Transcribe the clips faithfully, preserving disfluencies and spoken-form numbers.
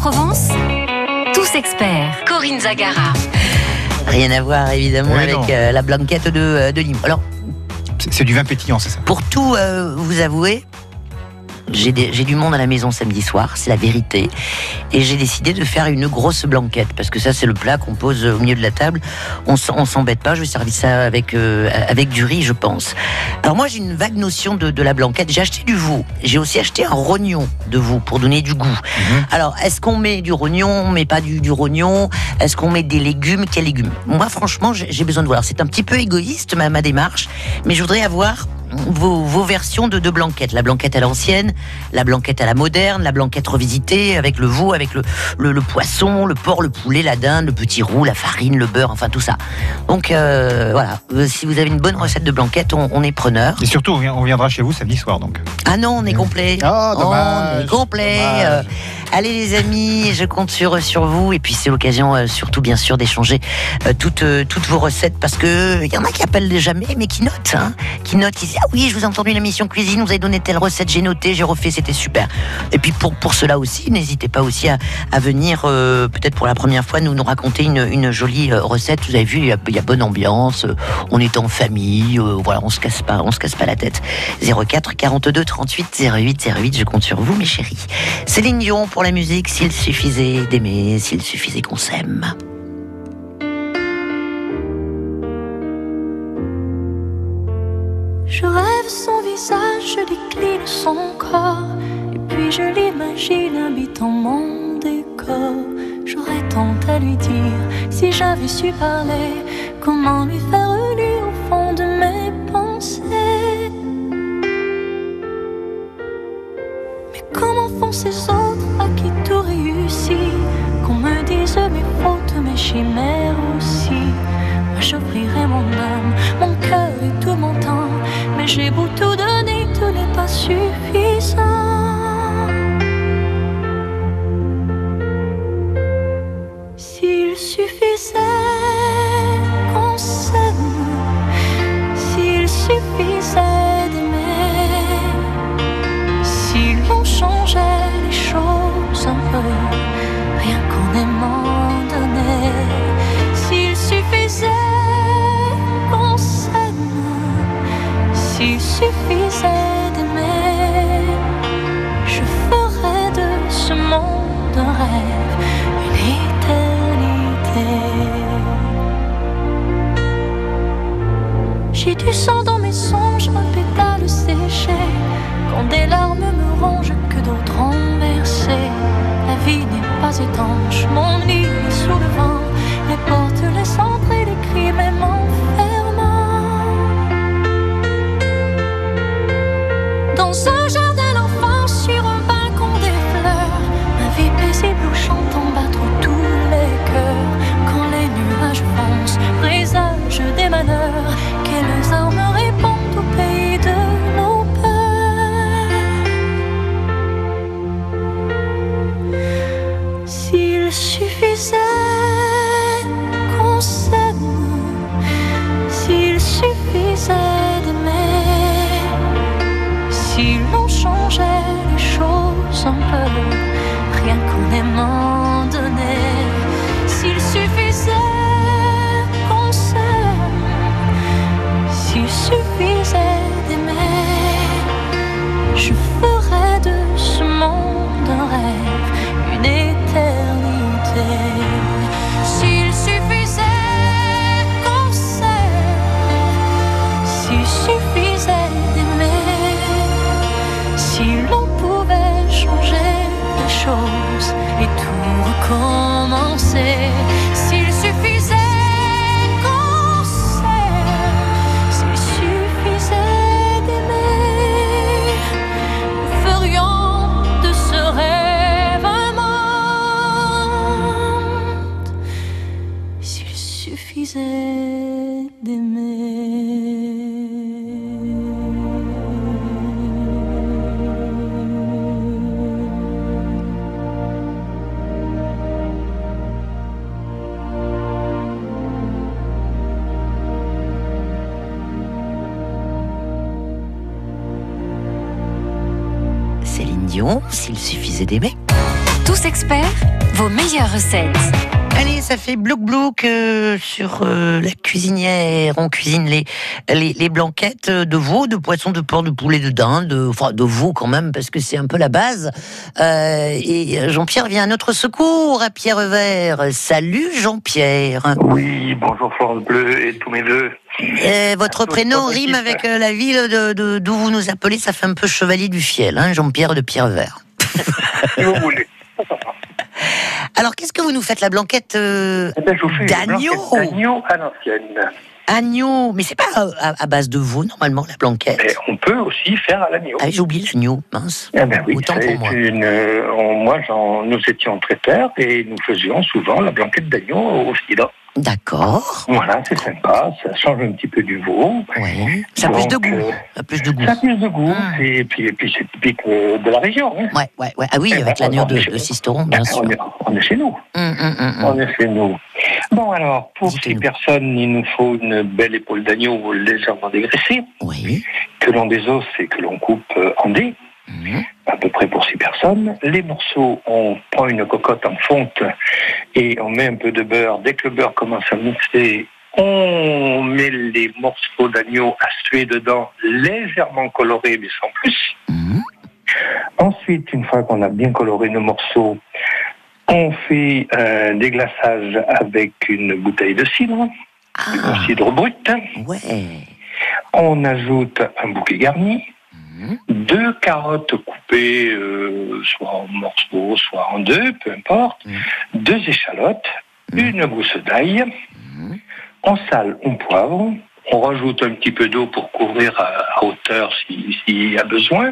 Provence, tous experts. Corinne Zagara. Rien à voir évidemment Oui, avec euh, la blanquette de, de Limoux. Alors, c'est, c'est du vin pétillant, c'est ça? pour tout euh, vous avouer, j'ai, des, j'ai du monde à la maison samedi soir, c'est la vérité. Et j'ai décidé de faire une grosse blanquette, parce que ça c'est le plat qu'on pose au milieu de la table. On, on s'embête pas, je vais servir ça avec, euh, avec du riz, je pense. Alors moi j'ai une vague notion de, de la blanquette. J'ai acheté du veau, j'ai aussi acheté un rognon de veau pour donner du goût. Mmh. Alors est-ce qu'on met du rognon, on met pas du, du rognon? Est-ce qu'on met des légumes? Quels légumes? Moi franchement j'ai, j'ai besoin de voir. C'est un petit peu égoïste ma, ma démarche, mais je voudrais avoir Vos, vos versions de, de blanquettes, la blanquette à l'ancienne, la blanquette à la moderne, la blanquette revisitée avec le veau, avec le, le, le poisson, le porc, le poulet, la dinde, le petit roux, la farine, le beurre, enfin tout ça. Donc euh, voilà, si vous avez une bonne recette de blanquette, on, on est preneur. Et surtout, on viendra chez vous samedi soir donc. Ah non, on est complet. Ah, dommage. On est complet. Dommage. Euh, allez les amis, je compte sur, sur vous. Et puis c'est l'occasion euh, surtout bien sûr d'échanger euh, toutes, euh, toutes vos recettes, parce que il y en a qui appellent jamais mais qui notent, hein, qui notent, ils disent ah oui, je vous ai entendu l'émission cuisine, vous avez donné telle recette, j'ai noté, j'ai refait, c'était super. Et puis pour, pour cela aussi, n'hésitez pas aussi à, à venir euh, peut-être pour la première fois nous, nous raconter une, une jolie euh, recette. Vous avez vu, il y a, il y a bonne ambiance, euh, on est en famille, euh, voilà, on se casse pas, on se casse pas la tête. zéro quatre quarante-deux trente-huit zéro huit zéro huit, je compte sur vous mes chéris. Céline Dion pour la musique, s'il suffisait d'aimer, s'il suffisait qu'on s'aime. Je rêve son visage, je décline son corps, et puis je l'imagine habitant mon décor. J'aurais tant à lui dire, si j'avais su parler, comment lui faire lire au fond de mes pensées. Mais comment font ces autres à qui tout réussit, qu'on me dise mes fautes, mes chimères aussi. Moi j'offrirai mon âme, mon cœur et tout mon temps, mais j'ai beau tout donner, tout n'est pas suffisant. S'il suffisait qu'on s'aime, s'il suffisait d'aimer, si l'on changeait les choses un peu, rien qu'en aimant donner. S'il suffisait qu'on s'aime, s'il suffisait d'aimer, je ferais de ce monde un rêve, une éternité. J'ai du sang dans mes songes, un pétale séché, quand des larmes me rongent que d'autres ont versé. La vie n'est pas étanche, mon lit est sous le vent, les portes laissent entrer les cris même en fermant. Dans un jardin d'enfance, sur un balcon des fleurs, ma vie paisible où j'entends battre tous les cœurs. Quand les nuages foncent, présage des malheurs, quelles armes répondent au pays de nos peurs. S'il suffisait qu'on s'aime, s'il suffisait d'aimer, si l'on changeait les choses un peu, rien qu'en aimant donner. S'il suffisait qu'on s'aime, s'il suffisait d'aimer, je ferais de ce monde un rêve, une éternité. S'il suffisait qu'on s'aime, s'il suffisait d'aimer, si l'on pouvait changer les choses et tout recommencer. S'il suffisait qu'on s'aime, s'il suffisait d'aimer, nous ferions de ce rêve un monde. S'il suffisait d'aimer. Céline Dion, s'il suffisait d'aimer. Tous experts vos meilleures recettes. Allez, ça fait blouk-blouk euh, sur euh, la cuisinière. On cuisine les, les, les blanquettes de veau, de poisson, de porc, de poulet, de dinde, de, enfin de veau quand même, parce que c'est un peu la base. Euh, et Jean-Pierre vient à notre secours, à Pierrevert. Salut Jean-Pierre. Oui, bonjour Florence Bleu et tous mes vœux. Euh, votre prénom rime avec euh, la ville de, de, d'où vous nous appelez, ça fait un peu chevalier du fiel, hein, Jean-Pierre de Pierrevert. Si vous voulez. Alors, qu'est-ce que vous nous faites, la blanquette euh, Eh ben, je vous fais une d'agneau blanquette d'agneau à l'ancienne. Agneau, mais c'est pas à, à base de veau, normalement, la blanquette. Mais on peut aussi faire à l'agneau. Ah, j'ai oublié l'agneau, mince. Eh ben oui, Autant c'est pour moi. une, euh, on- moi, j'en- nous étions traiteurs et nous faisions souvent la blanquette d'agneau au cidre. D'accord. Voilà, c'est sympa, ça change un petit peu du veau. Ouais. Ça a plus de Donc, goût. euh, Ça a plus de goût. Ça a plus de goût, Ah. et puis, et puis c'est typique euh, de la région. Hein. Ouais, ouais, ouais. Ah oui, Eh ben, avec l'agneau on de, est chez- de Sisteron, bien Ben, sûr. on, est, on est chez nous. Hum, hum, hum, hum. On est chez nous. Bon, alors, pour six Dites-nous. personnes, il nous faut une belle épaule d'agneau légèrement dégraissée, Oui. que l'on désosse et que l'on coupe euh, en dés, Hum. à peu près pour six personnes. Les morceaux, on prend une cocotte en fonte et on met un peu de beurre. Dès que le beurre commence à mixer, on met les morceaux d'agneau à suer dedans, légèrement colorés, mais sans plus. Hum. Ensuite, une fois qu'on a bien coloré nos morceaux, on fait un déglaçage avec une bouteille de cidre, un Ah, cidre brut. ouais. On ajoute un bouquet garni, Hum. deux carottes coupées, euh, soit en morceaux, soit en deux, peu importe, Mm. deux échalotes, Mm. une gousse d'ail, Hum. on sale, on poivre, on rajoute un petit peu d'eau pour couvrir à, à hauteur si- s'il y a besoin,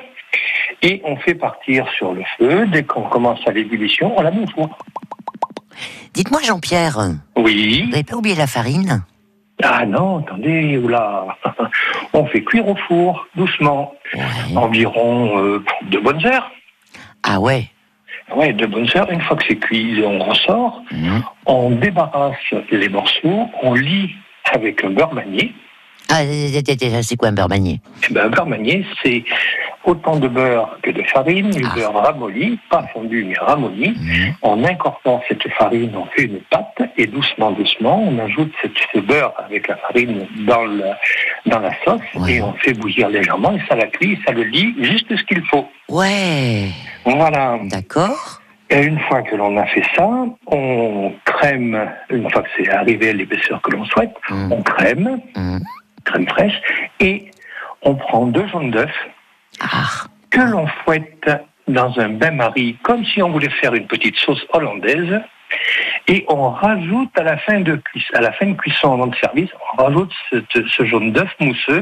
et on fait partir sur le feu. Dès qu'on commence à l'ébullition, on la met au four. Dites-moi, Jean-Pierre, Oui. vous n'avez pas oublié la farine? Ah non, attendez, oula. On fait cuire au four, doucement, Ouais. environ euh, deux bonnes heures. Ah ouais. Ouais, deux bonnes heures. Une fois que c'est cuit, on ressort, Hum. on débarrasse les morceaux, on lit avec un beurre manié. Ah, c'est quoi un beurre manié? Eh ben, un beurre manié, c'est autant de beurre que de farine, du Ah. beurre ramolli, pas fondu mais ramolli. Hum. On incorpore cette farine, on fait une pâte et doucement, doucement, on ajoute cette, ce beurre avec la farine dans, le, dans la sauce Ouais. et on fait bouillir légèrement et ça la cuit, ça le lit juste ce qu'il faut. Ouais. Voilà. D'accord. Et une fois que l'on a fait ça, on crème, une fois que c'est arrivé à l'épaisseur que l'on souhaite, Hum. on crème, Hum. crème fraîche, et on prend deux jaunes d'œufs Ah. que l'on fouette dans un bain-marie, comme si on voulait faire une petite sauce hollandaise, et on rajoute à la fin de cuisson, à la fin de cuisson avant de service, on rajoute ce, ce jaune d'œuf mousseux,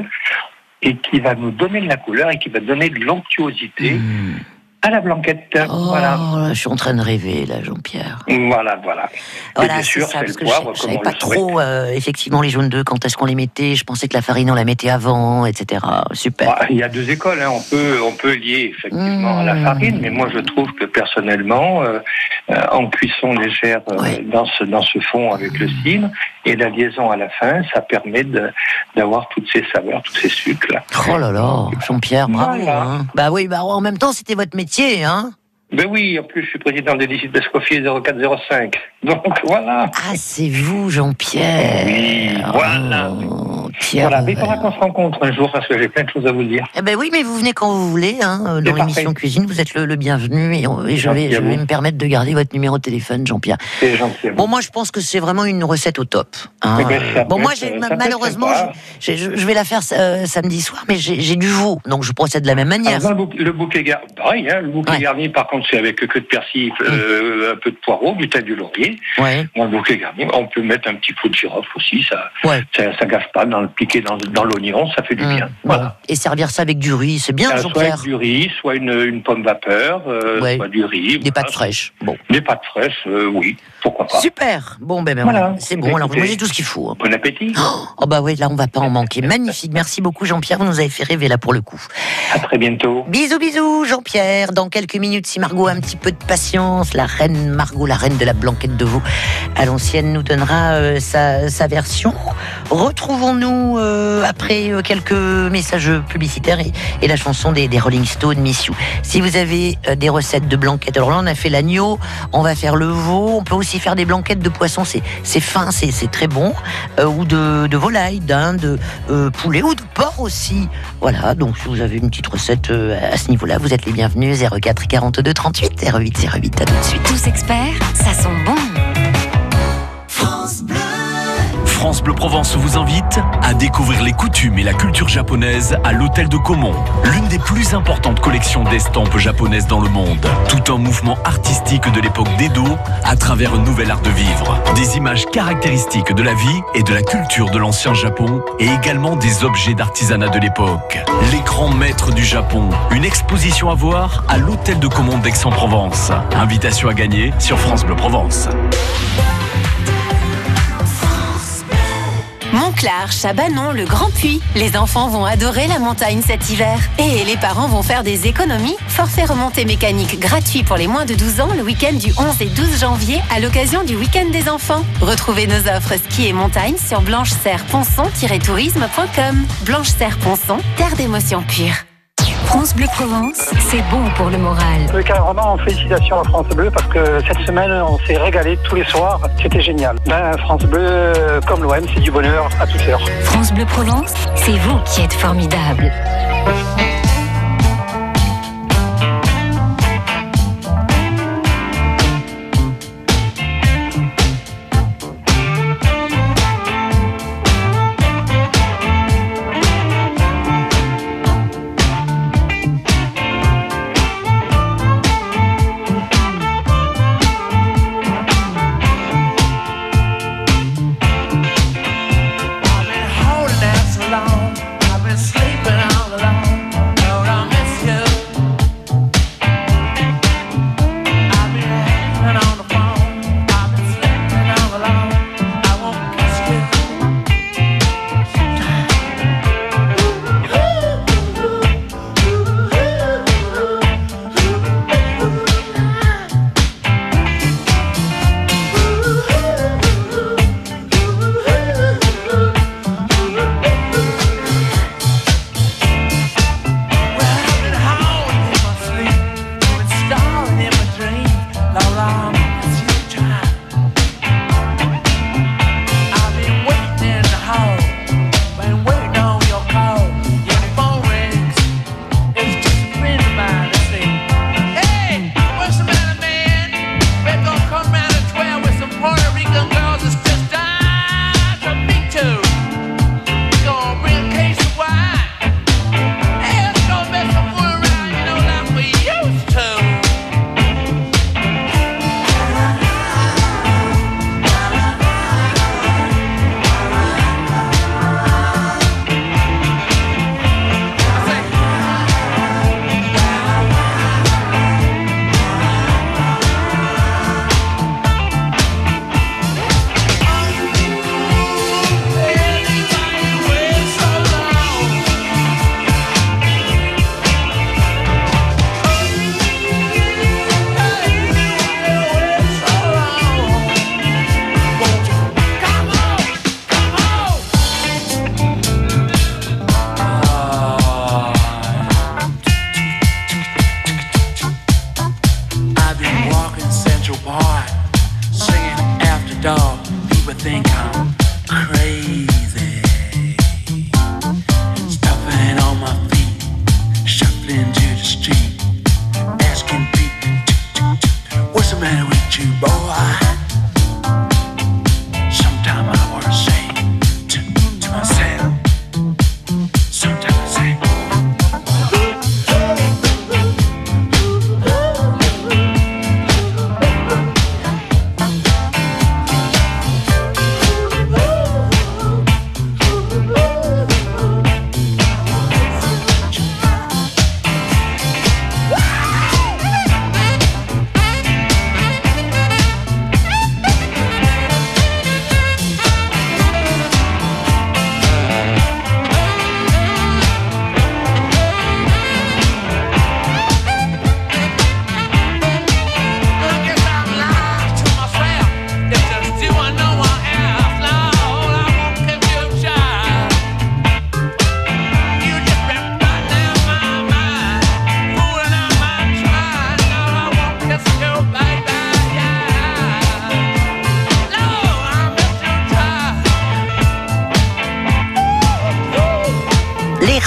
et qui va nous donner de la couleur et qui va donner de l'onctuosité Hum. à la blanquette. Oh, Voilà. là, je suis en train de rêver, là, Jean-Pierre. Voilà, voilà. Voilà, et bien sûr, ça, c'est parce le que poivre, je, je comme savais on pas le souhaite. trop, euh, effectivement, les jaunes d'œufs, quand est-ce qu'on les mettait. Je pensais que la farine, on la mettait avant, et cetera. Super. Bah, il y a deux écoles, hein. on peut on peut lier effectivement à la Mmh. farine, mais moi je trouve que personnellement, euh, euh, en cuisson légère euh, Ouais. dans ce dans ce fond avec le cidre et la liaison à la fin, ça permet de d'avoir toutes ces saveurs, tous ces sucres là. Oh là là, Jean-Pierre, bravo. Voilà. Hein. Bah oui, bah en même temps, c'était votre métier, hein. Ben oui, en plus je suis président des lycées d'Escoffier zéro quatre zéro cinq, donc voilà. Ah, c'est vous, Jean-Pierre. Oui, voilà. Oh, Pierre. Voilà, mais il faudra qu'on se rencontre un jour parce que j'ai plein de choses à vous dire. Eh ben oui, mais vous venez quand vous voulez, hein, dans C'est l'émission parfait. Cuisine, vous êtes le, le bienvenu et, on- et je, Merci vais, je à vais vous. me permettre de garder votre numéro de téléphone, Jean-Pierre. C'est gentil. à vous. Bon, moi, je pense que c'est vraiment une recette au top. hein. Eh ben, ça Bon, peut moi, être- j'ai, ça peut être malheureusement, sympa. j'ai- je, je vais la faire euh, samedi soir, mais j'ai, j'ai du veau, donc je procède de la même manière. Alors, dans le, bou- le bouquet garni, pareil, hein, le bouquet Ouais. garni, par contre, c'est avec que de persil, euh, un peu de poireau, du thym, du laurier. Ouais, Dans le bouquet garni, on peut mettre un petit pot de girofle aussi, ça, ouais. ça, ça gâche pas dans le piquer dans, dans l'oignon, ça fait du Hum, bien. bon. Voilà. Et servir ça avec du riz, c'est bien, Euh, soit Jean-Pierre. avec du riz, soit une, une pomme vapeur, euh, Ouais. soit du riz. Des voilà. pâtes fraîches. Bon. Des pâtes fraîches, euh, oui, pourquoi pas. Super. Bon, ben, ben Voilà. voilà. C'est bon. Alors, Écoutez. moi, j'ai tout ce qu'il faut. hein. Bon appétit. Oh, bah oui, là, on va pas en manquer. Magnifique. Merci beaucoup, Jean-Pierre. Vous nous avez fait rêver, là, pour le coup. À très bientôt. Bisous, bisous, Jean-Pierre. Dans quelques minutes, si Margot a un petit peu de patience, la reine Margot, la reine de la blanquette de veau à l'ancienne, nous donnera euh, sa, sa version. Retrouvons-nous nous euh, après euh, quelques messages publicitaires et, et la chanson des, des Rolling Stones, Miss You. Si vous avez euh, des recettes de blanquettes, alors là on a fait l'agneau, on va faire le veau, on peut aussi faire des blanquettes de poisson, c'est, c'est fin, c'est, c'est très bon, euh, ou de, de volaille, dinde, de euh, poulet ou de porc aussi. Voilà, donc si vous avez une petite recette euh, à ce niveau-là, vous êtes les bienvenus. Zéro quatre quarante-deux trente-huit zéro huit zéro huit, à tout de suite. Tous experts, ça sent bon. France Bleu. France Bleu Provence vous invite à découvrir les coutumes et la culture japonaise à l'hôtel de Caumont, l'une des plus importantes collections d'estampes japonaises dans le monde. Tout un mouvement artistique de l'époque d'Edo à travers un nouvel art de vivre. Des images caractéristiques de la vie et de la culture de l'ancien Japon et également des objets d'artisanat de l'époque. Les grands maîtres du Japon, une exposition à voir à l'hôtel de Caumont d'Aix-en-Provence. Invitation à gagner sur France Bleu Provence. Montclar, Chabanon, le Grand Puy. Les enfants vont adorer la montagne cet hiver. Et les parents vont faire des économies. Forfait remontée mécanique gratuit pour les moins de douze ans le week-end du onze et douze janvier à l'occasion du week-end des enfants. Retrouvez nos offres ski et montagne sur blanche serre ponçon tiret tourisme point com. Blanche serre ponçon, terre d'émotions pures. France Bleu Provence, c'est bon pour le moral. Oui, carrément, félicitations à France Bleu parce que cette semaine, on s'est régalé tous les soirs. C'était génial. Ben, France Bleu, comme l'O M, c'est du bonheur à toute heure. France Bleu Provence, c'est vous qui êtes formidable.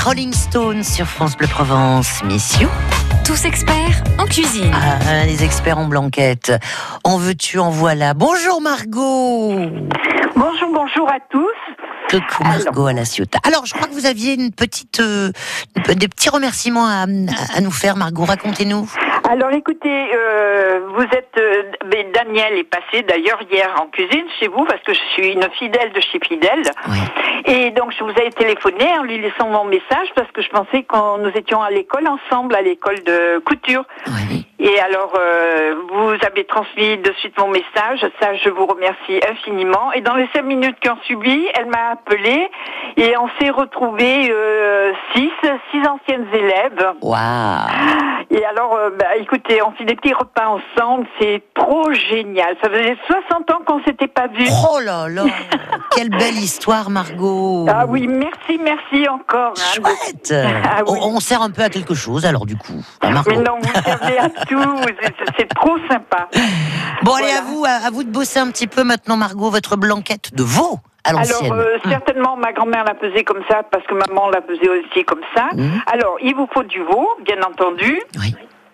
Rolling Stones sur France Bleu Provence. Messieurs, Tous experts en cuisine. ah, les experts en blanquette. En veux-tu, en voilà. Bonjour Margot. Bonjour, bonjour à tous. Coucou Margot à la Ciotat. Alors, je crois que vous aviez une petite, euh, des petits remerciements à, à nous faire, Margot. Racontez-nous. Alors écoutez, euh, vous êtes, euh, Daniel est passé d'ailleurs hier en cuisine chez vous parce que je suis une fidèle de chez Fidèle. Oui. Et donc je vous ai téléphoné en lui laissant mon message parce que je pensais que nous étions à l'école ensemble, à l'école de couture. Oui. Et alors, euh, vous avez transmis de suite mon message, ça je vous remercie infiniment. Et dans les cinq minutes qui ont suivi, elle m'a appelé et on s'est retrouvés euh, six, six anciennes élèves. Waouh. Et alors, euh, bah, écoutez, on fait des petits repas ensemble, c'est trop génial. Ça faisait soixante ans qu'on s'était pas vus. Oh là là. Quelle belle histoire, Margot. Ah oui, merci, merci encore. Hein, de- Chouette. Ah oui. on, on sert un peu à quelque chose, alors du coup. Hein, Margot. Mais non, vous servez à tout, c'est, c'est trop sympa. Bon, allez, Voilà. à vous, à, à vous de bosser un petit peu maintenant, Margot, votre blanquette de veau à l'ancienne. Alors, euh, Hum. certainement, ma grand-mère la faisait comme ça, parce que maman la faisait aussi comme ça. Hum. Alors, il vous faut du veau, bien entendu. Oui.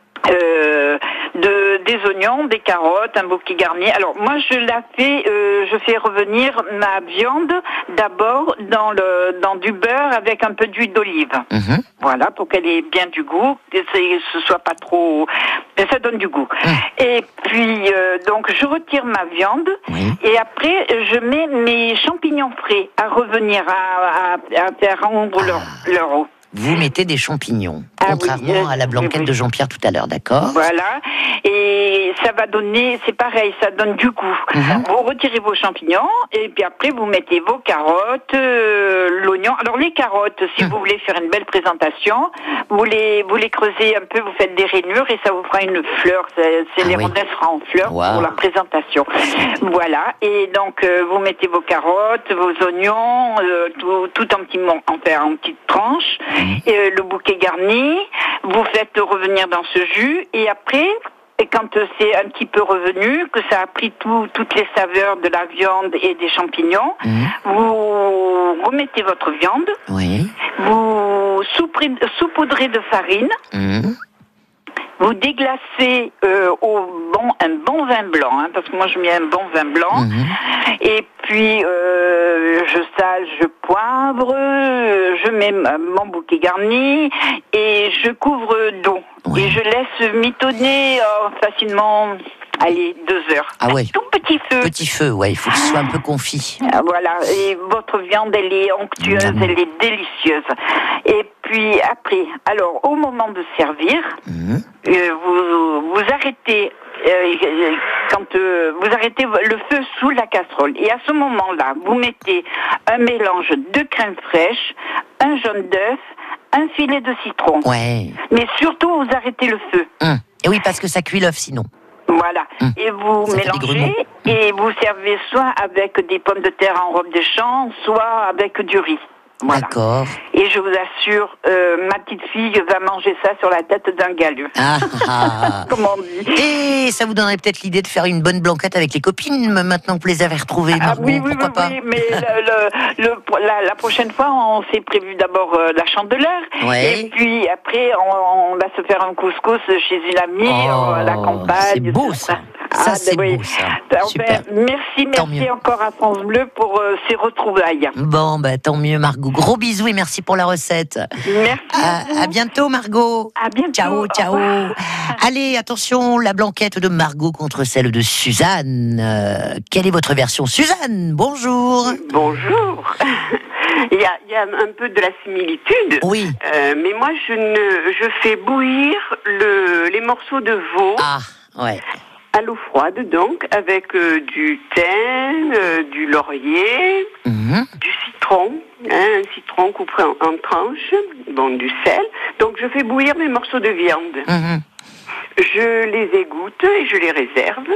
Euh, de, des oignons, des carottes, un bouquet garni. Alors moi je la fais, euh, je fais revenir ma viande d'abord dans le dans du beurre avec un peu d'huile d'olive. Mhm. Voilà, pour qu'elle ait bien du goût, que c'est- ce soit pas trop, mais ça donne du goût. Et puis euh, donc je retire ma viande Oui. et après je mets mes champignons frais à revenir à, à, à faire rendre leur leur eau. Vous mettez des champignons, Ah contrairement oui, euh, à la blanquette oui, oui. de Jean-Pierre tout à l'heure, d'accord? Voilà, et ça va donner, c'est pareil, ça donne du goût. Mhm. Vous retirez vos champignons et puis après vous mettez vos carottes, euh, l'oignon. Alors les carottes, si Mhm. vous voulez faire une belle présentation, vous les vous les creusez un peu, vous faites des rainures et ça vous fera une fleur. C'est, c'est Ah les oui. rondelles sera en fleur Wow. pour la présentation. Voilà, et donc euh, vous mettez vos carottes, vos oignons, euh, tout, tout en petits mon- en, faire en petites tranches, et, euh, le bouquet garni. Vous faites revenir dans ce jus et après, et quand euh, c'est un petit peu revenu, que ça a pris tout, toutes les saveurs de la viande et des champignons, Mhm. vous remettez votre viande, Oui. vous saupoudrez, saupoudrez de farine, Mhm. vous déglacez euh, au bon, un bon vin blanc, hein, parce que moi je mets un bon vin blanc, Mhm. et puis euh, je sale, je poivre, euh, je mets ma- mon bouquet garni et je couvre d'eau. Oui. Et je laisse mitonner euh, facilement, allez, deux heures. Ah ouais. Tout petit feu. Petit feu, ouais, il faut que ce soit un peu confit. Ah, voilà, et votre viande, elle est onctueuse, Mmh. elle est délicieuse. Et puis après, alors au moment de servir, Mhm. euh, vous, vous arrêtez euh, quand euh, vous arrêtez le feu sous la casserole et à ce moment-là, vous mettez un mélange de crème fraîche, un jaune d'œuf, un filet de citron. Ouais. Mais surtout, vous arrêtez le feu. Hum. Et oui, parce que ça cuit l'œuf sinon. Voilà. Mmh. Et vous Ça fait des grumeaux. mélangez et vous servez soit avec des pommes de terre en robe de champ, soit avec du riz. Voilà. D'accord. Et je vous assure, euh, ma petite fille va manger ça sur la tête d'un galeux. Ah, ah. Comme on dit. Et ça vous donnerait peut-être l'idée de faire une bonne blanquette avec les copines, maintenant que vous les avez retrouvées, Ah Margot, oui, oui, pourquoi oui, pas? oui, mais le, le, le- la, la prochaine fois, on s'est prévu d'abord euh, la chandeleur, Ouais. et puis après, on, on va se faire un couscous chez une amie, Oh, à la campagne. c'est beau, tout ça. Ça, Ah, c'est ben beau, ça. Enfin, Super. merci, Tant merci mieux. encore à France Bleu pour euh, ces retrouvailles. Bon, bah tant mieux, Margot. Gros bisous et merci pour la recette. Merci. À, à bientôt, Margot. À bientôt. Ciao, Au ciao. revoir. Allez, attention, la blanquette de Margot contre celle de Suzanne. Euh, quelle est votre version? Suzanne, bonjour. Bonjour. Il y, a, il y a un peu de la similitude. Oui. Euh, mais moi, je ne, je fais bouillir le, les morceaux de veau Ah, ouais. à l'eau froide, donc, avec euh, du thym, euh, du laurier, Mhm. du citron, hein, un citron coupé en, en tranches, bon, du sel. Donc, je fais bouillir mes morceaux de viande. Mhm. Je les égoutte et je les réserve.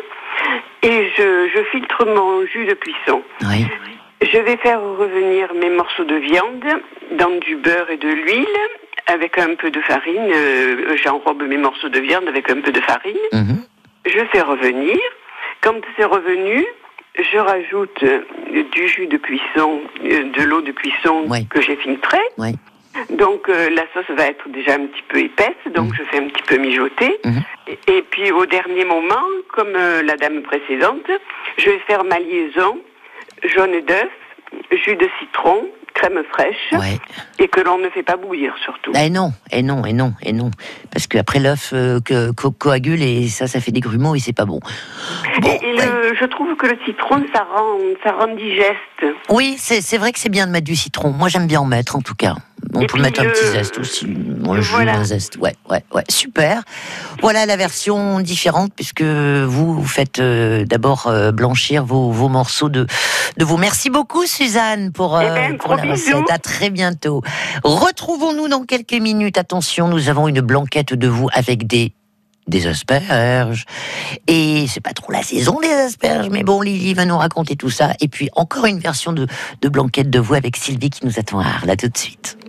Et je, je filtre mon jus de cuisson. Oui. Je vais faire revenir mes morceaux de viande dans du beurre et de l'huile avec un peu de farine. Euh, j'enrobe mes morceaux de viande avec un peu de farine. Mhm. Je fais revenir. Quand c'est revenu, je rajoute du jus de cuisson, euh, de l'eau de cuisson Oui. que j'ai filtrée. Oui. Donc euh, la sauce va être déjà un petit peu épaisse, donc mmh. je fais un petit peu mijoter. Mmh. Et, et puis au dernier moment, comme euh, la dame précédente, je vais faire ma liaison jaune d'œuf, jus de citron, crème fraîche, ouais. et que l'on ne fait pas bouillir surtout. Et non, et non, et non, et non. Parce qu'après l'œuf euh, que, co- coagule et ça, ça fait des grumeaux et c'est pas bon. bon et et ouais. le, je trouve que le citron, ça rend, ça rend digeste. Oui, c'est, c'est vrai que c'est bien de mettre du citron. Moi, j'aime bien en mettre, en tout cas. On et peut mettre le... un petit zeste aussi. Un jus, voilà. un zeste. Ouais, ouais, ouais. Super. Voilà la version différente, puisque vous, vous faites euh, d'abord euh, blanchir vos, vos morceaux de, de veau. Merci beaucoup, Suzanne, pour, euh, eh ben, pour la bisous. recette. À très bientôt. Retrouvons-nous dans quelques minutes. Attention, nous avons une blanquette de veau avec des des asperges. Et c'est pas trop la saison des asperges, mais bon, Lily va nous raconter tout ça. Et puis encore une version de, de blanquette de veau avec Sylvie qui nous attend à Arles. Là tout de suite.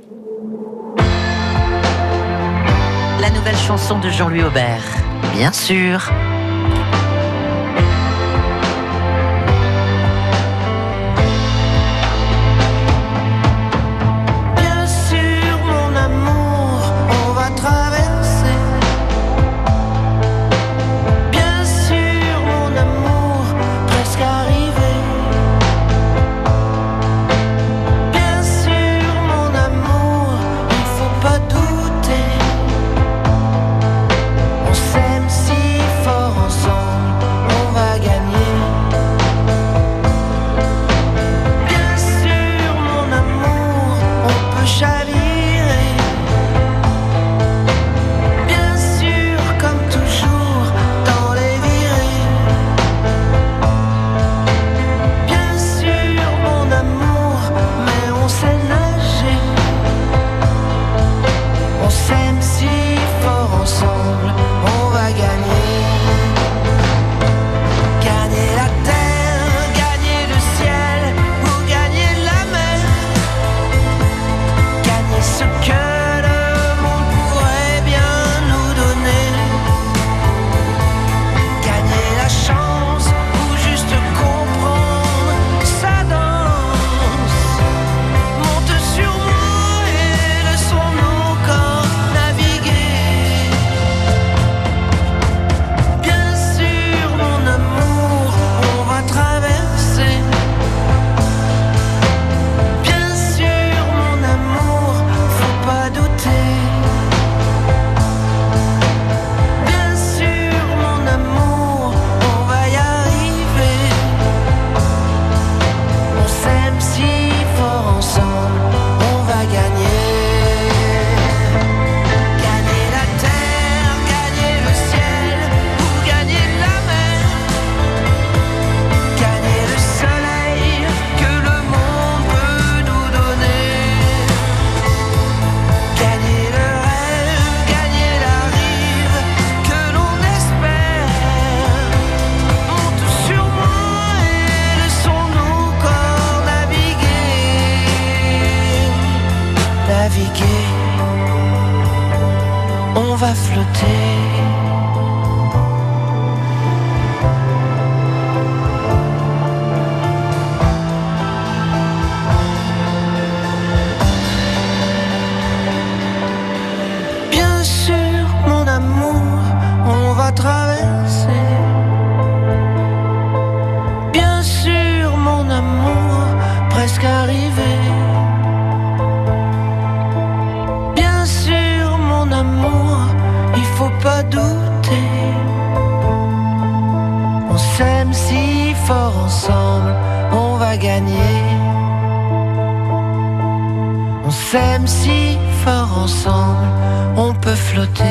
La nouvelle chanson de Jean-Louis Aubert, bien sûr. Bien sûr, mon amour, on va traverser. Bien sûr, mon amour, presque arrivé. Bien sûr, mon amour, il faut pas douter. On s'aime si fort ensemble, on va gagner. Bien sûr, mon amour, on peut chavirer. Bien sûr, comme toujours, dans les virées. Bien sûr, mon amour, mais on sait nager. On s'aime si fort ensemble, on va gagner. Gagner la terre, gagner le ciel, ou gagner la mer. Gagner ce que le monde pourrait bien nous donner. Gagner la chance, ou juste comprendre sa danse. Monte sur moi et laissons nos corps naviguer. Bien sûr, mon amour, on va traverser. Bien sûr, mon amour, faut pas douter. Bien sûr, mon amour, on va y arriver. On s'aime si fort ensemble, on va gagner. Gagner la terre, gagner le ciel, ou gagner la mer. Gagner le soleil que le monde peut nous donner. Gagner le rêve, gagner la rive que l'on espère. Monte sur moi et laissons nos corps naviguer. Naviguer, on va flotter. Bien sûr, mon amour, on va traverser. Bien sûr, mon amour, presque arrivé. Bien sûr, mon amour, il faut pas douter. On s'aime si fort ensemble, on va gagner. On s'aime si fort ensemble, on peut flotter.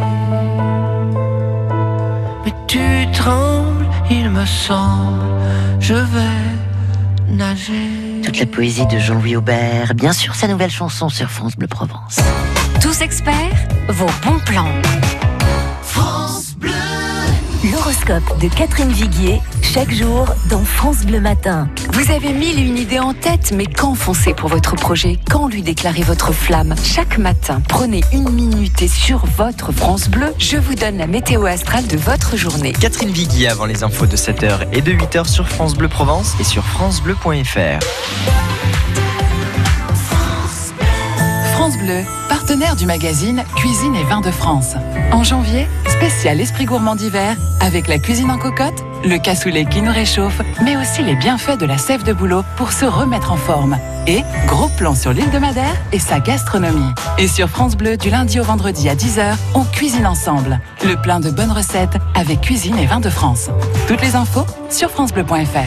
Mais tu trembles, il me semble, je vais nager. Toute la poésie de Jean-Louis Aubert, bien sûr sa nouvelle chanson sur France Bleu Provence. Tous experts, vos bons plans. France Bleu. L'horoscope de Catherine Viguier, chaque jour dans France Bleu Matin. Vous avez mille et une idées en tête, mais quand foncer pour votre projet? Quand lui déclarer votre flamme? Chaque matin, prenez une minute et sur votre France Bleu, je vous donne la météo astrale de votre journée. Catherine Viguier avant les infos de sept heures et de huit heures sur France Bleu Provence et sur francebleu point f r. France Bleu, partenaire du magazine Cuisine et Vins de France. En janvier, spécial esprit gourmand d'hiver, avec la cuisine en cocotte, le cassoulet qui nous réchauffe, mais aussi les bienfaits de la sève de bouleau pour se remettre en forme. Et gros plan sur l'île de Madère et sa gastronomie. Et sur France Bleu, du lundi au vendredi à dix heures, on cuisine ensemble. Le plein de bonnes recettes avec Cuisine et Vins de France. Toutes les infos sur francebleu point f r.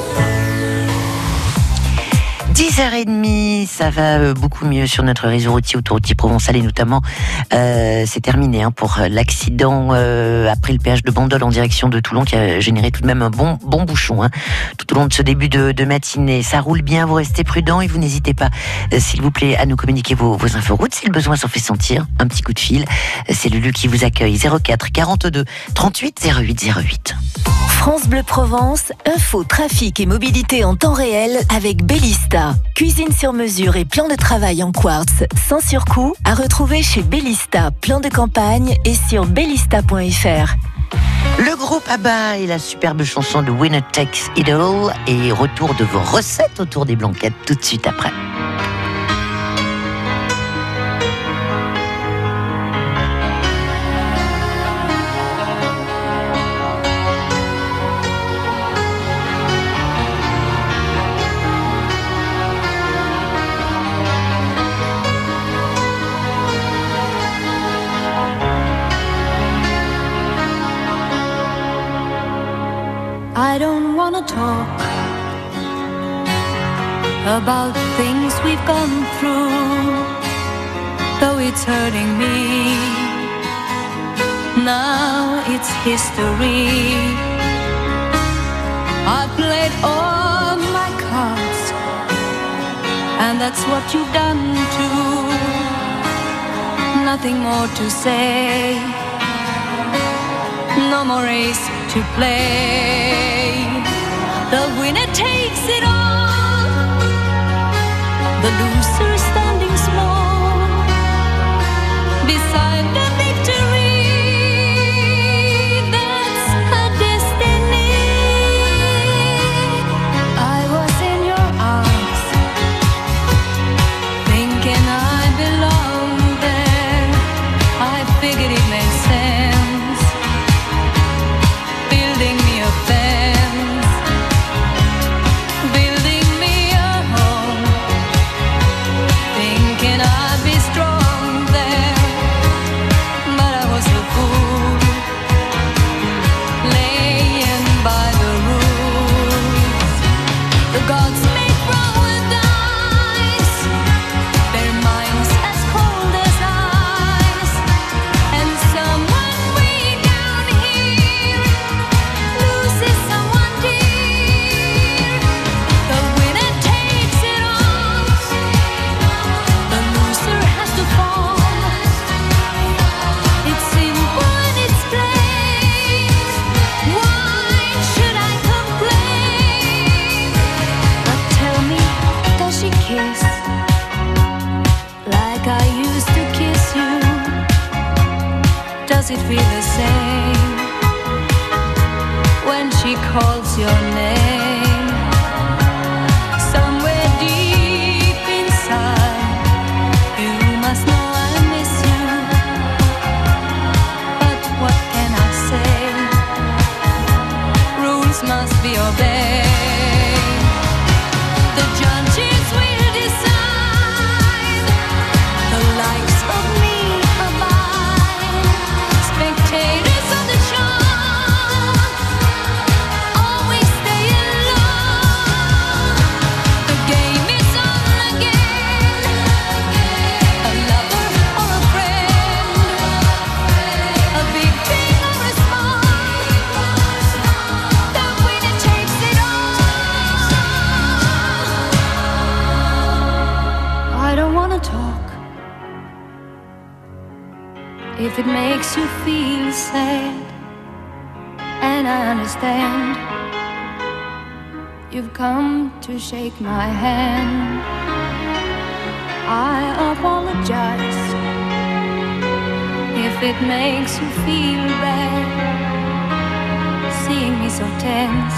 dix heures trente, ça va beaucoup mieux sur notre réseau routier, autoroutier provençal et notamment euh, c'est terminé hein, pour l'accident euh, après le péage de Bandol en direction de Toulon qui a généré tout de même un bon, bon bouchon hein, tout au long de ce début de, de matinée. Ça roule bien, vous restez prudents et vous n'hésitez pas euh, s'il vous plaît à nous communiquer vos, vos infos routes si le besoin s'en fait sentir, un petit coup de fil, c'est Lulu qui vous accueille. Zéro quatre quarante-deux trente-huit zéro huit zéro huit. France Bleu Provence, info, trafic et mobilité en temps réel avec Bellista. Cuisine sur mesure et plan de travail en quartz sans surcoût à retrouver chez Bellista, plan de campagne et sur bellista point f r. Le groupe ABBA et la superbe chanson de Winner Takes It All et retour de vos recettes autour des blanquettes tout de suite après. I don't wanna talk about things we've gone through, though it's hurting me. Now it's history. I played all my cards, and that's what you've done too. Nothing more to say, no more race to play. The winner takes it all, the loser standing small beside the victory. That's her destiny. I was in your arms, thinking I belonged there. I figured it made sense, building me a fence, building me a home, thinking I'd be strong there. But I was a fool, laying by the rules. The gods make wrong with dice, their minds as cold as ice, and someone way down here loses someone dear. The winner takes it all, the loser has to fall. It's simple and it's plain. Why should I complain? But tell me, does she kiss like I used to kiss you? Does it feel the same when she calls your name? Somewhere deep inside, you must know I miss you. But what can I say? Rules must be obeyed. The judges will decide, the likes of me abide. Spectators of the show always stay alone. The game is on again, a lover or a friend, a big thing or a small, the winner takes it all. I don't wanna talk if it makes you feel sad, and I understand. You've come to shake my hand. I apologize if it makes you feel bad, seeing me so tense,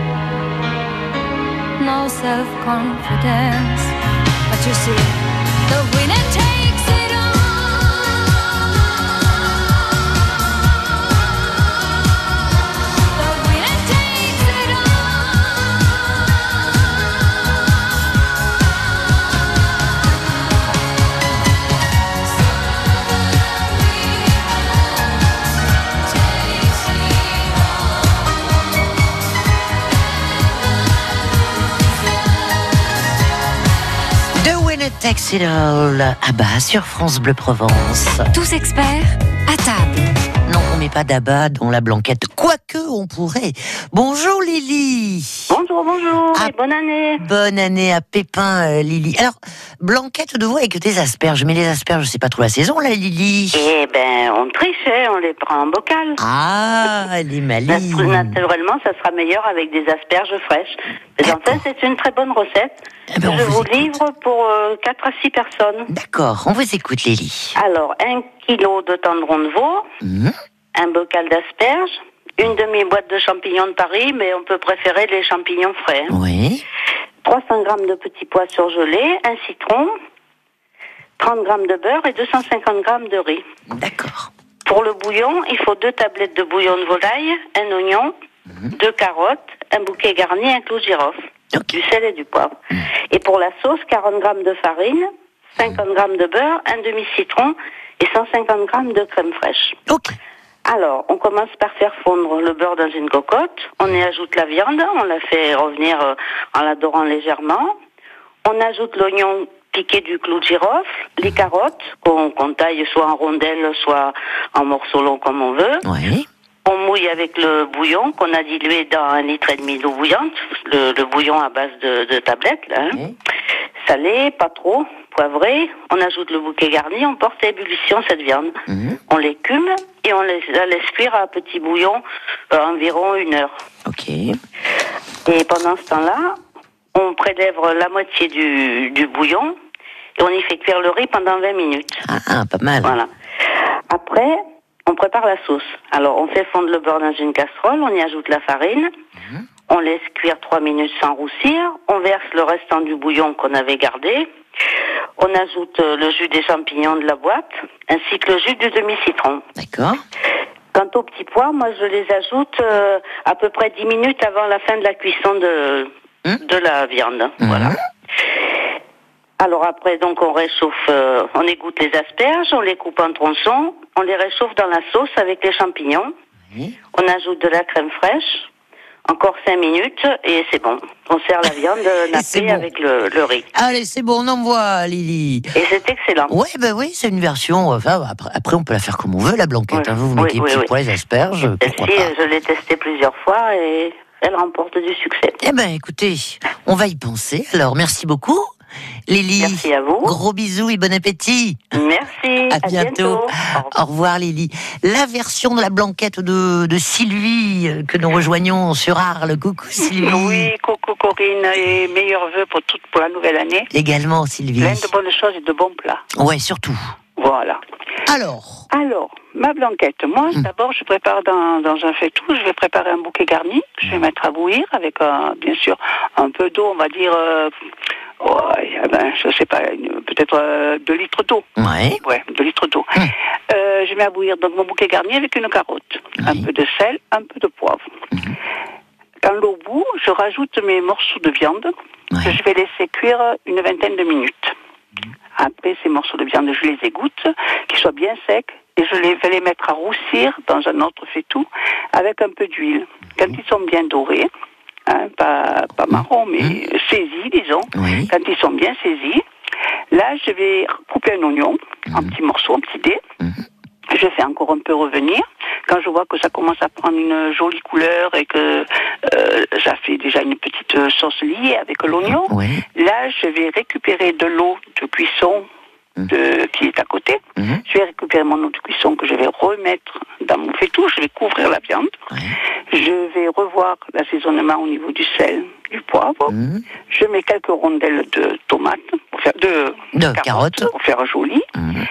no self-confidence. But you see, Takes It All, à bas sur France Bleu Provence. Tous experts, à table. Non, on met pas d'abat dans la blanquette, quoique on pourrait. Bonjour Lily. Bonjour, bonjour, Ah, et bonne année. Bonne année à Pépin, euh, Lily. Alors, blanquette de veau avec des asperges, mais les asperges, c'est pas trop la saison là, Lily. Eh ben, on triche, hein, on les prend en bocal. Ah, elle est maligne. Naturellement, ça sera meilleur avec des asperges fraîches. Mais enfin, c'est une très bonne recette. Eh ben, on Je vous vous écoute. livre pour euh, quatre à six personnes. D'accord, on vous écoute Lily. Alors, un kilo de tendron de veau, Mmh. un bocal d'asperges, une demi-boîte de champignons de Paris, mais on peut préférer les champignons frais. Oui. trois cents grammes de petits pois surgelés, un citron, trente grammes de beurre et deux cent cinquante grammes de riz. D'accord. Pour le bouillon, il faut deux tablettes de bouillon de volaille, un oignon, Mmh. deux carottes, un bouquet garni, un clou de girofle, du sel et du poivre. Mmh. Et pour la sauce, quarante grammes de farine, cinquante grammes de beurre, un demi-citron et cent cinquante grammes de crème fraîche. Ok. Alors, on commence par faire fondre le beurre dans une cocotte. On y ajoute la viande, on la fait revenir euh, en la dorant légèrement. On ajoute l'oignon piqué du clou de girofle, les carottes qu'on qu'on taille soit en rondelles, soit en morceaux longs comme on veut. Oui. On mouille avec le bouillon qu'on a dilué dans un litre et demi d'eau bouillante, le, le bouillon à base de, de tablettes, là, hein. Oui. Salé, pas trop, poivré. On ajoute le bouquet garni, on porte à ébullition cette viande. Mmh. On l'écume et on laisse, la laisse cuire à petit bouillon euh, environ une heure. Ok. Et pendant ce temps-là, on prélève la moitié du, du bouillon et on y fait cuire le riz pendant vingt minutes. Ah, pas mal. Voilà. Après, on prépare la sauce. Alors, on fait fondre le beurre dans une casserole, on y ajoute la farine, Mmh. on laisse cuire trois minutes sans roussir, on verse le restant du bouillon qu'on avait gardé, on ajoute euh, le jus des champignons de la boîte, ainsi que le jus du demi-citron. D'accord. Quant aux petits pois, moi je les ajoute euh, à peu près dix minutes avant la fin de la cuisson de, Mmh. de la viande. Mmh. Voilà. Alors après, donc on réchauffe, euh, on égoutte les asperges, on les coupe en tronçons, on les réchauffe dans la sauce avec les champignons. Oui. On ajoute de la crème fraîche, encore cinq minutes et c'est bon. On sert la viande c'est nappée bon. avec le, le riz. Allez, c'est bon, on envoie, Lily. Et c'est excellent. Ouais, ben oui, c'est une version. Enfin, après, après, on peut la faire comme on veut, la blanquette. Oui. Hein. Vous, vous Oui, mettez les oui, petits oui. pois, les asperges, pourquoi Celle-ci, pas. je l'ai testée plusieurs fois et elle remporte du succès. Eh ben, écoutez, on va y penser. Alors, merci beaucoup, Lily. Merci à vous. Gros bisous et bon appétit. Merci. À bientôt. Au revoir. Au revoir, Lily. La version de la blanquette de, de Sylvie euh, que nous rejoignons sur Arles. Coucou, Sylvie. Oui, coucou Corinne et meilleurs vœux pour toute pour la nouvelle année. Également, Sylvie. Plein de bonnes choses et de bons plats. Ouais, surtout. Voilà. Alors. Alors, ma blanquette, moi, Mmh. d'abord, je prépare dans, dans un faitout, je vais préparer un bouquet garni que je vais mettre à bouillir avec, un, bien sûr, un peu d'eau, on va dire, euh, ouais, eh ben, je sais pas, une- peut-être euh, deux litres d'eau. Ouais. Ouais, deux litres d'eau. Mmh. Euh, je mets à bouillir donc mon bouquet garni avec une carotte, Oui. un peu de sel, un peu de poivre. Mmh. Quand l'eau bout, je rajoute mes morceaux de viande Ouais. que je vais laisser cuire une vingtaine de minutes. Après, ces morceaux de viande, je les égoutte, qu'ils soient bien secs, et je les, vais les mettre à roussir dans un autre faitout avec un peu d'huile. Quand ils sont bien dorés, hein, pas, pas marron, mais saisis, disons, Oui. quand ils sont bien saisis, là, je vais couper un oignon en petits morceaux, en petits dés. Je fais encore un peu revenir. Quand je vois que ça commence à prendre une jolie couleur et que euh, ça fait déjà une petite sauce liée avec l'oignon, Oui. là, je vais récupérer de l'eau de cuisson de, qui est à côté. Mmh. Je vais récupérer mon eau de cuisson que je vais remettre dans mon faitout. Je vais couvrir la viande. Ouais. Je vais revoir l'assaisonnement au niveau du sel, du poivre. Mmh. Je mets quelques rondelles de tomates, pour faire, de, De carottes. pour faire joli. Mmh.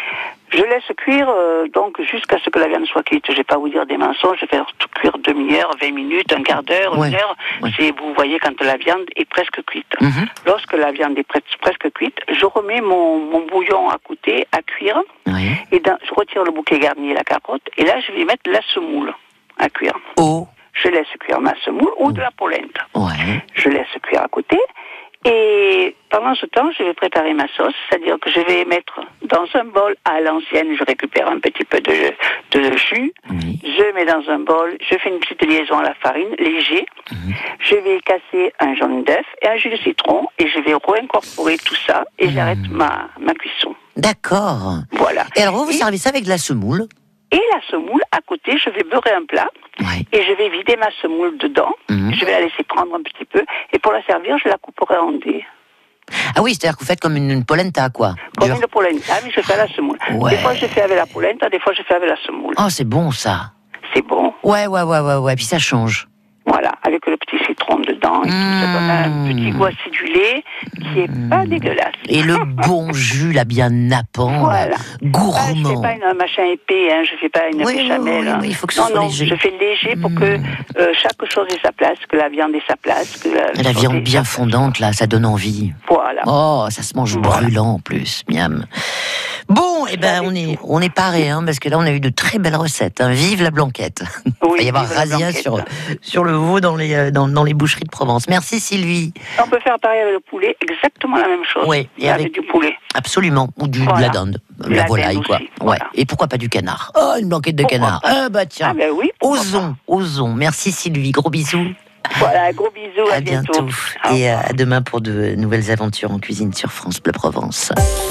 Je laisse cuire euh, donc jusqu'à ce que la viande soit cuite. Je vais pas vous dire des mensonges, je vais faire tout cuire demi-heure, vingt minutes, un quart d'heure, Ouais. une heure. Ouais. C'est, vous voyez quand la viande est presque cuite. Mhm. Lorsque la viande est pres- presque cuite, je remets mon, mon bouillon à côté à cuire. Oui. Et dans, je retire le bouquet garni et la carotte. Et là, je vais mettre la semoule à cuire. Oh. Je laisse cuire ma semoule ou de la polenta. Ouais. Je laisse cuire à côté. Et pendant ce temps, je vais préparer ma sauce, c'est-à-dire que je vais mettre dans un bol à l'ancienne, je récupère un petit peu de, de jus, Oui. je mets dans un bol, je fais une petite liaison à la farine, léger, Mhm. je vais casser un jaune d'œuf et un jus de citron et je vais réincorporer tout ça et Mhm. j'arrête ma, ma cuisson. D'accord. Voilà. Et alors vous, vous Et- servez ça avec de la semoule? Et la semoule, à côté, je vais beurrer un plat Ouais. et je vais vider ma semoule dedans. Mhm. Je vais la laisser prendre un petit peu et pour la servir, je la couperai en dés. Ah oui, c'est-à-dire que vous faites comme une, une polenta, quoi. Comme Dur. une polenta, mais je fais à la semoule. Ouais. Des fois, je fais avec la polenta, des fois, je fais avec la semoule. Oh, c'est bon, ça. C'est bon. Ouais, ouais, ouais, ouais, ouais. Puis ça change. Voilà, avec le petit citron dedans. Et tout, ça donne un Mmh. petit goût acidulé qui est pas dégueulasse. Et le bon jus, là, bien nappant, Voilà. là, Ah, je gourmand. fais pas une, un machin épais, hein, je fais pas une Oui, oui, béchamel. oui, hein. oui, il faut que ce non, soit non, léger. je fais léger pour que euh, chaque chose ait sa place, que la viande ait sa place. Que la, La chose viande ait bien sa- fondante, là, ça donne envie. Voilà. Oh, ça se mange Voilà. brûlant en plus, miam. Bon, eh ben, on est, on est paré, hein, parce que là, on a eu de très belles recettes. Hein. Vive la blanquette. Il va y avoir vive la razzia blanquette. sur, sur le veau dans les, euh, dans, dans les boucheries de Provence. Merci Sylvie. On peut faire pareil avec le poulet, exactement la même chose. Oui, et avec, avec- du poulet. Absolument. Ou du, de Voilà. la dinde. De La la volaille, dinde quoi. aussi, Ouais. voilà. Et pourquoi pas du canard? Oh, une blanquette de Pourquoi canard. Ah, bah tiens. Ah ben oui. pourquoi Osons, osons. Merci Sylvie. Gros bisous. pas. Voilà, gros bisous, à, À bientôt. Au Et revoir. à demain pour de nouvelles aventures en cuisine sur France Bleu Provence.